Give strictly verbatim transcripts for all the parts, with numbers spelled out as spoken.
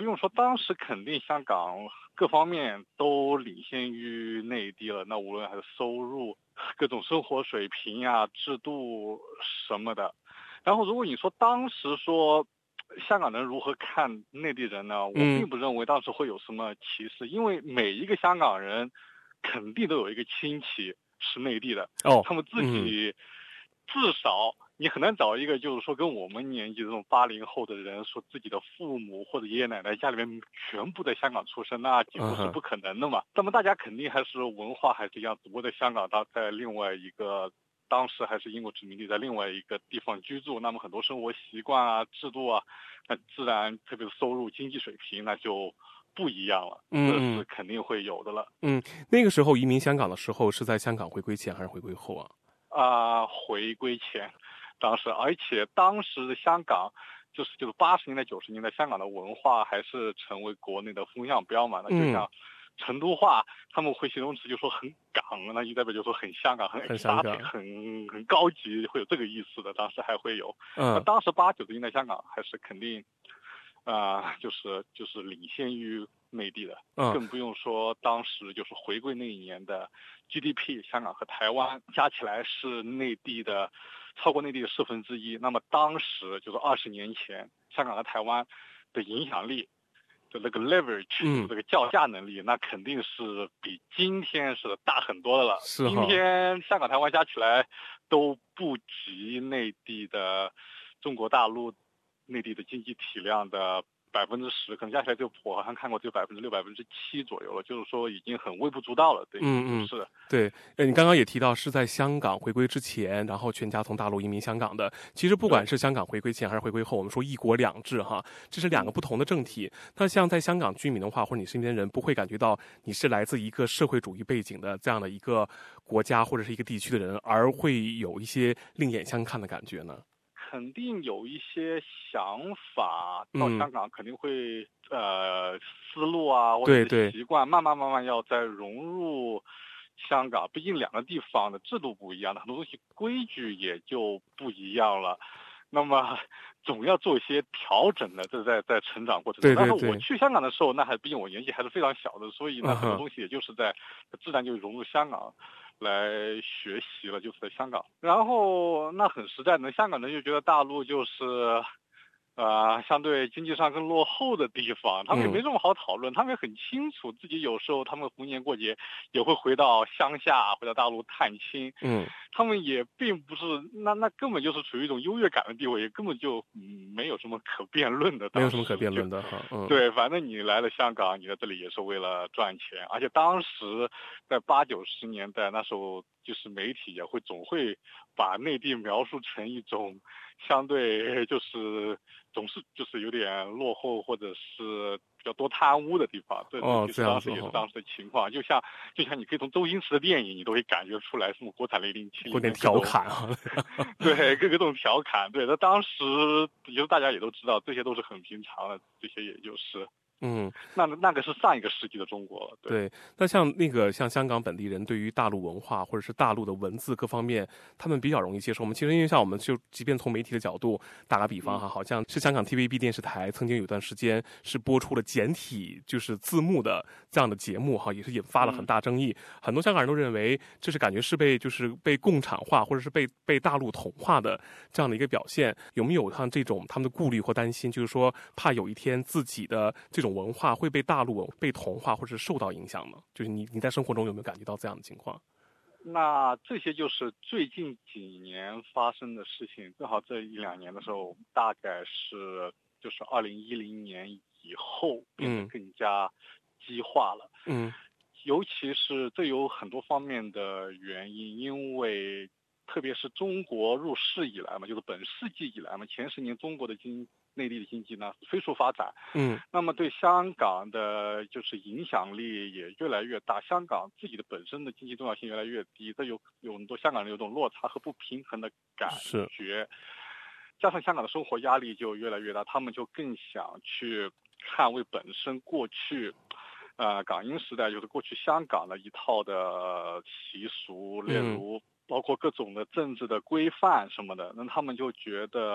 不用说，当时肯定香港各方面都领先于内地了。那无论还是收入、各种生活水平呀、制度什么的。然后，如果你说当时说香港人如何看内地人呢？我并不认为当时会有什么歧视，因为每一个香港人肯定都有一个亲戚是内地的， 哦， 他们自己至少。你很难找一个就是说跟我们年纪这种八零后的人说自己的父母或者爷爷奶奶家里面全部在香港出生，那几乎是不可能的嘛。那么大家肯定还是文化还是一样，只不过在香港它在另外一个当时还是英国殖民地，在另外一个地方居住，那么很多生活习惯啊、制度啊，那自然特别是收入、经济水平那就不一样了，这是肯定会有的了。 嗯，那个时候移民香港的时候是在香港回归前还是回归后啊？ 啊、呃，回归前。当时，而且当时的香港，就是就是八十年代、九十年代，香港的文化还是成为国内的风向标嘛。那就像成都话，他们会形容词就说很港，那就代表就说很香港、很 exotic、很很高级，会有这个意思的。当时还会有， 嗯， 那当时八九十年代香港还是肯定，啊、呃，就是就是领先于内地的， 嗯， 更不用说当时就是回归那一年的 G D P， 香港和台湾加起来是内地的。超过内地的四分之一，那么当时就是二十年前，香港和台湾的影响力，就那个 leverage，、嗯、这个叫价能力，那肯定是比今天是大很多的了。 是今天香港、台湾加起来都不及内地的中国大陆内地的经济体量的百分之十，可能加起来就我好像看过只有百分之六、百分之七左右了，就是说已经很微不足道了。对， 嗯嗯， 是。 对，呃，你刚刚也提到是在香港回归之前，然后全家从大陆移民香港的。其实不管是香港回归前还是回归后，我们说一国两制哈，这是两个不同的政体。嗯、那像在香港居民的话，或者你身边人不会感觉到你是来自一个社会主义背景的这样的一个国家或者是一个地区的人，而会有一些另眼相看的感觉呢？ 肯定有一些想法，到香港肯定会、嗯、呃思路啊或者是习惯，慢慢慢慢要再融入香港。毕竟两个地方的制度不一样，很多东西规矩也就不一样了。那么总要做一些调整的，这是在在成长过程中。 对对对， 但是我去香港的时候，那还毕竟我年纪还是非常小的，所以呢，很多东西也就是在自然就融入香港。来学习了，就是在香港，然后那很实在的，香港人就觉得大陆就是，呃，相对经济上更落后的地方，他们也没什么好讨论，嗯、他们也很清楚自己有时候他们逢年过节也会回到乡下，回到大陆探亲， 嗯， 他们也并不是那那根本就是处于一种优越感的地位，也根本就、嗯、没有什么可辩论的， 没有什么可辩论的哈，嗯， 对，反正你来了香港，你在这里也是为了赚钱，而且当时在八九十年代那时候，就是媒体也会总会把内地描述成一种相对就是总是就是有点落后或者是比较多贪污的地方，这哦， 其实当时也是当时的情况。就像就像你可以从周星驰的电影，你都会感觉出来，什么国产零零七有点调侃啊， 对，各个这种调侃，对，那当时其实大家也都知道，这些都是很平常的，这些也就是。 嗯， 那那个是上一个世纪的中国， 对。对，那像那个像香港本地人对于大陆文化或者是大陆的文字各方面，他们比较容易接受。我们其实因为像我们就即便从媒体的角度打个比方哈，嗯、好像是香港 T V B 电视台曾经有段时间是播出了简体就是字幕的这样的节目哈，也是引发了很大争议。嗯、很多香港人都认为这是感觉是被就是被共产化或者是被被大陆同化的这样的一个表现。有没有像这种他们的顾虑或担心，就是说怕有一天自己的这种文化会被大陆被同化或者受到影响呢？就是你你在生活中有没有感觉到这样的情况？ 那这些就是最近几年发生的事情，正好这一两年的时候，大概是就是二零一零年以后变得更加激化了。 嗯， 尤其是这有很多方面的原因，因为特别是中国入世以来嘛，就是本世纪以来嘛，前十年中国的经内地的经济呢飞速发展， 嗯， 那么对香港的就是影响力也越来越大，香港自己的本身的经济重要性越来越低，这有有很多香港人有种落差和不平衡的感觉，加上香港的生活压力就越来越大，他们就更想去捍卫本身过去。呃，港英时代就是过去香港的一套的习俗，例如包括各种的政治的规范什么的，那他们就觉得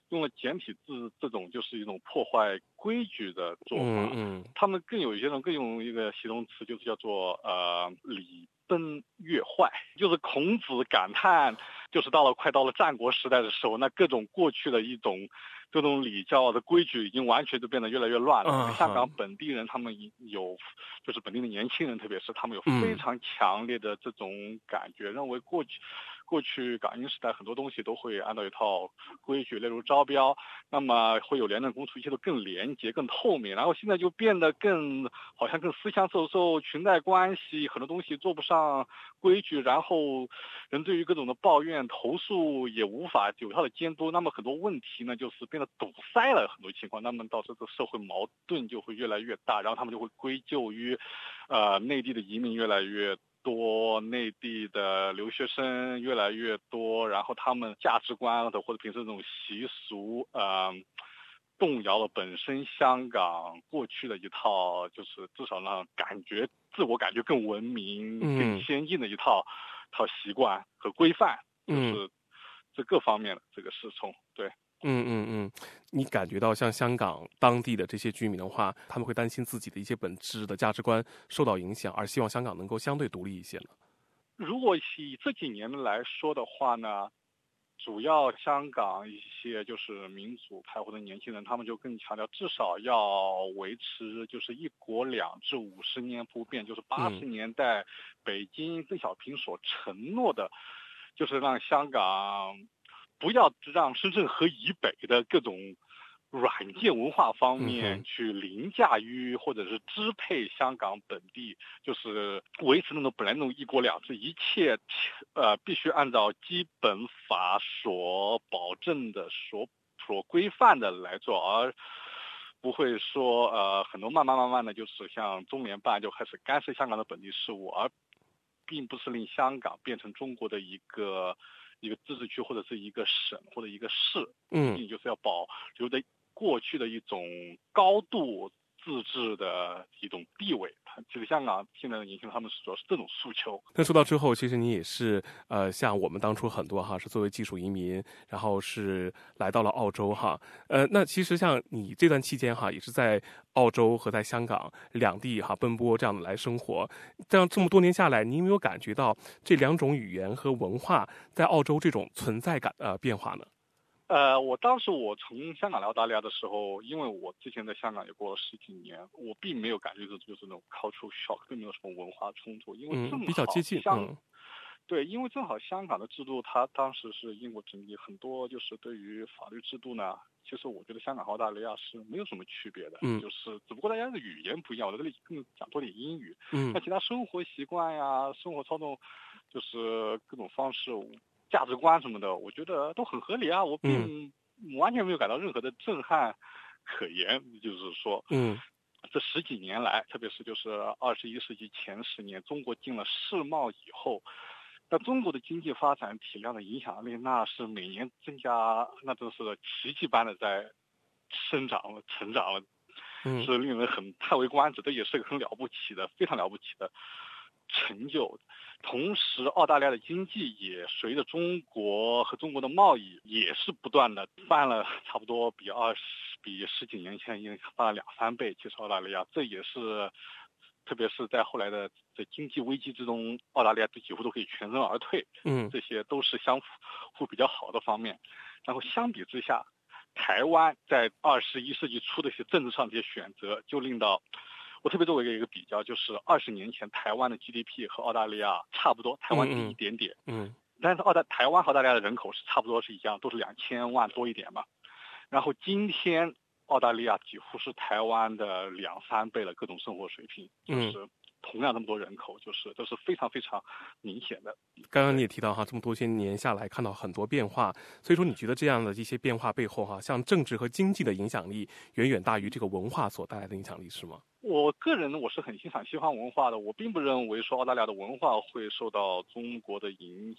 用了简体字这种就是一种破坏规矩的做法。 嗯嗯， 他们更有一些人更用一个形容词，就是叫做呃礼崩乐坏，就是孔子感叹，就是到了快到了战国时代的时候，那各种过去的一种这种礼教的规矩已经完全就变得越来越乱了。 啊香港本地人他们有，就是本地的年轻人，特别是他们有非常强烈的这种感觉，认为过去。过去港英时代很多东西都会按照一套规矩，例如招标，那么会有廉政公署，一切都更廉洁、更透明。然后现在就变得更好像更私相授受、裙带关系，很多东西做不上规矩，然后人对于各种的抱怨、投诉也无法有效的监督，那么很多问题呢就是变得堵塞了很多情况，那么导致这个社会矛盾就会越来越大，然后他们就会归咎于，呃，内地的移民越来越多，内地的留学生越来越多，然后他们价值观的或者平时这种习俗，呃，动摇了本身香港过去的一套，就是至少让感觉自我感觉更文明、 嗯、 更先进的一套套习惯和规范，就是这各方面的这个是从对。 嗯嗯嗯，你感觉到像香港当地的这些居民的话，他们会担心自己的一些本质的价值观受到影响，而希望香港能够相对独立一些呢？ 如果以这几年来说的话呢，主要香港一些就是民主派或者年轻人，他们就更强调至少要维持就是一国两制五十年不变，就是八十年代北京邓小平所承诺的，就是让香港不要让深圳河以北的各种软件文化方面去凌驾于或者是支配香港本地，就是维持那种本来那种一国两制，一切呃必须按照基本法所保证的、所所规范的来做，而不会说呃很多慢慢慢慢的就是像中联办就开始干涉香港的本地事务，而并不是令香港变成中国的一个。一个自治区或者是一个省或者一个市， 嗯， 就是要保留着过去的一种高度自治的一种地位。其实香港现在的年轻人他们主要是这种诉求。 那说到之后，其实你也是呃，像我们当初很多哈是作为技术移民，然后是来到了澳洲哈。呃，那其实像你这段期间哈，也是在澳洲和在香港两地哈奔波这样的来生活。这样这么多年下来，你有没有感觉到这两种语言和文化在澳洲这种存在感的、呃、变化呢？ 呃，我当时我从香港来澳大利亚的时候，因为我之前在香港也过了十几年，我并没有感觉这就是那种 cultural shock，并没有什么文化冲突，因为正好、 嗯、比较接近。嗯， 对，因为正好香港的制度，它当时是英国殖民，很多就是对于法律制度呢，其实我觉得香港和澳大利亚是没有什么区别的， 嗯， 就是只不过大家的语言不一样，我在这里更讲多点英语， 嗯， 那其他生活习惯呀、生活操纵，就是各种方式。价值观什么的，我觉得都很合理啊，我并完全没有感到任何的震撼可言。就是说， 嗯， 这十几年来，特别是就是二十一世纪前十年，中国进了世贸以后，那中国的经济发展体量的影响力，那是每年增加，那真是奇迹般的在生长了、成长了，是令人很叹为观止，这也是个很了不起的、非常了不起的成就。同时，澳大利亚的经济也随着中国和中国的贸易也是不断的翻了，差不多比二十比十几年前已经翻了两三倍。其实澳大利亚这也是，特别是在后来的这经济危机之中，澳大利亚几乎都可以全身而退。 嗯， 这些都是相互比较好的方面。然后相比之下，台湾在二十一世纪初的一些政治上的一些选择，就令到。我特别作为一个比较，就是二十年前台湾的 G D P 和澳大利亚差不多，台湾低一点点， 嗯，嗯但是澳大台湾和澳大利亚的人口是差不多是一样，都是两千万多一点嘛。然后今天澳大利亚几乎是台湾的两三倍的各种生活水平，就是同样那么多人口，就是这是非常非常明显的。 刚刚你也提到哈，这么多些年下来看到很多变化，所以说你觉得这样的一些变化背后哈，像政治和经济的影响力远远大于这个文化所带来的影响力，是吗？ 我个人我是很欣赏西方文化的，我并不认为说澳大利亚的文化会受到中国的影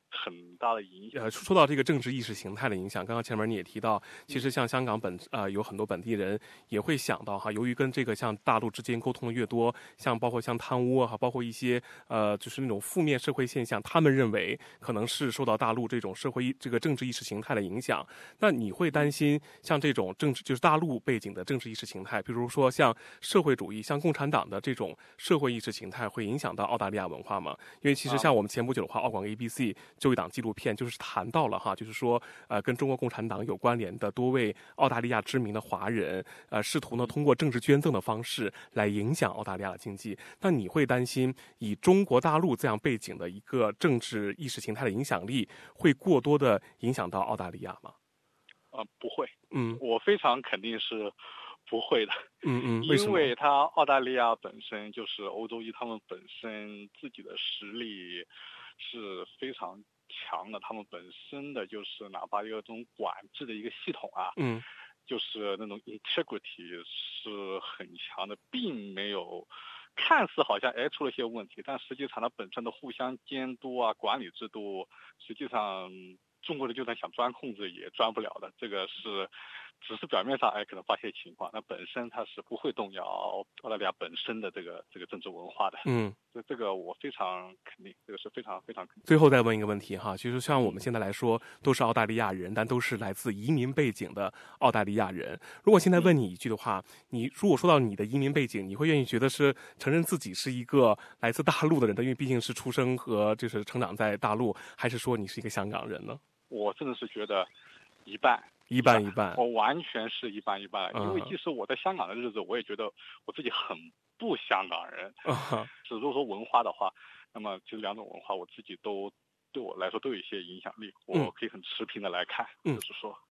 很大的影响。 呃，说到这个政治意识形态的影响，刚刚前面你也提到，其实像香港本呃有很多本地人也会想到哈，由于跟这个像大陆之间沟通的越多，像包括像贪污啊，包括一些呃就是那种负面社会现象，他们认为可能是受到大陆这种社会这个政治意识形态的影响。那你会担心像这种政治就是大陆背景的政治意识形态，比如说像社会主义、像共产党的这种社会意识形态，会影响到澳大利亚文化吗？因为其实像我们前不久的话，澳广 A B C 就一档纪录片就是谈到了哈，就是说呃跟中国共产党有关联的多位澳大利亚知名的华人，呃试图呢通过政治捐赠的方式来影响澳大利亚的经济。那你会担心以中国大陆这样背景的一个政治意识形态的影响力，会过多的影响到澳大利亚吗？ 啊、呃，不会， 嗯， 我非常肯定是不会的。 嗯嗯，为什么？ 因为它澳大利亚本身就是欧洲一，他们本身自己的实力是非常强的，他们本身的就是哪怕一个这种管制的一个系统啊， 嗯， 就是那种 integrity 是很强的，并没有看似好像哎出了些问题，但实际上它本身的互相监督啊、管理制度，实际上中国人就算想钻空子也钻不了的。这个是只是表面上哎可能发现情况，那本身它是不会动摇澳大利亚本身的这个这个政治文化的。 嗯， 这这个我非常肯定，这个是非常非常肯定。 最后再问一个问题哈，其实像我们现在来说都是澳大利亚人，但都是来自移民背景的澳大利亚人。如果现在问你一句的话，你如果说到你的移民背景，你会愿意觉得是承认自己是一个来自大陆的人的，因为毕竟是出生和就是成长在大陆，还是说你是一个香港人呢？ 我真的是觉得一半一半一半， 我完全是一半一半。 嗯、 因为即使我在香港的日子，我也觉得我自己很不香港人。 嗯、 只是说文化的话，那么其实两种文化我自己都对我来说都有一些影响力，我可以很持平的来看， 嗯、 就是说。